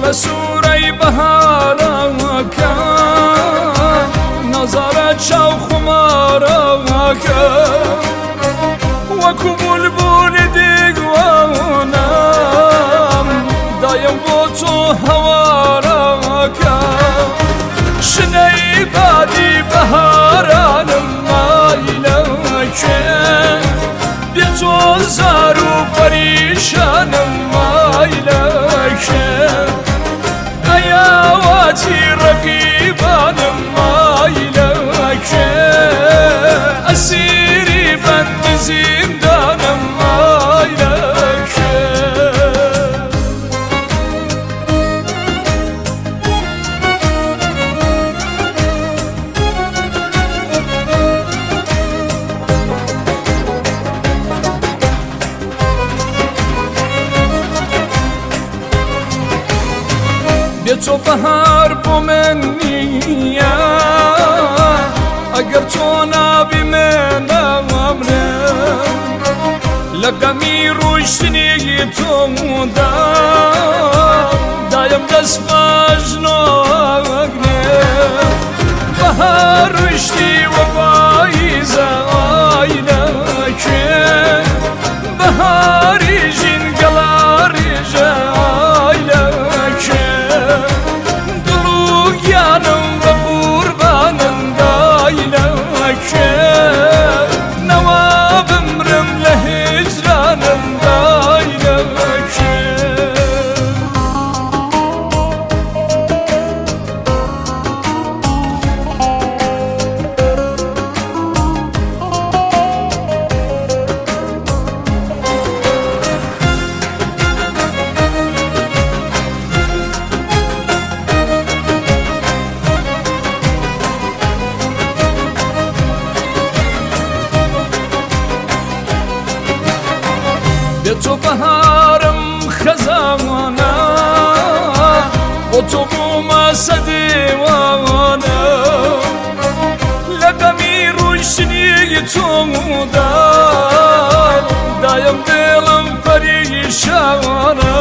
سوره بهارکه نظاره چاو خمارکه وکو بلبل دیگوانم دایم با تو هوارکه شنی بادی بهارانم مایلکه بی تو زار و پریشانم مایلکه قیاواتی رقیبانم مایلکه اسیری بند زندانم مایلکه بی تو بهار با من نیه اگر تو نبی من عمرم لقمی روشنی تو دایم دست مجنونه بهار رشدی و پاییزه آیلکه بهاری جنگلاری آیلکه دلوگیانم و قربانم دایلکه نوابم رم لهجرانم دایلکه به تو بهارم خزانه و تو بوم سدیوانه لقمی روشنی تو دایم دلم پریشانه